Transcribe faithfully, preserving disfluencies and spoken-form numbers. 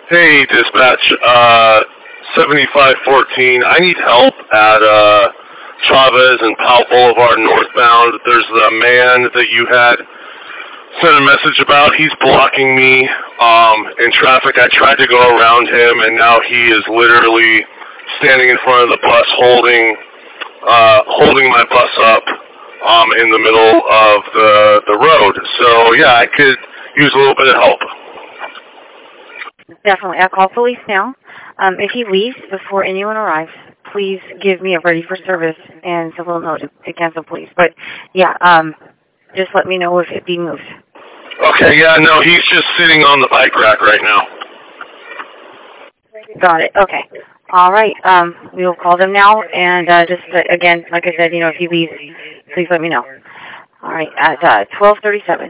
Hey, dispatch, uh, seventy-five fourteen. I need help at, uh, Chavez and Powell Boulevard northbound. There's a man that you had sent a message about. He's blocking me, um, in traffic. I tried to go around him, and now he is literally standing in front of the bus holding, uh, holding my bus up, um, in the middle of the, the road. So, yeah, I could use a little bit of help. Definitely. I'll call police now. Um, if he leaves before anyone arrives, please give me a ready for service and a little note to, to cancel, please. But, yeah, um, just let me know if it be moved. Okay, yeah, no, he's just sitting on the bike rack right now. Got it. Okay. All right. Um, we will call them now. And uh, just, uh, again, like I said, you know, if he leaves, please let me know. All right. At uh, twelve thirty-seven.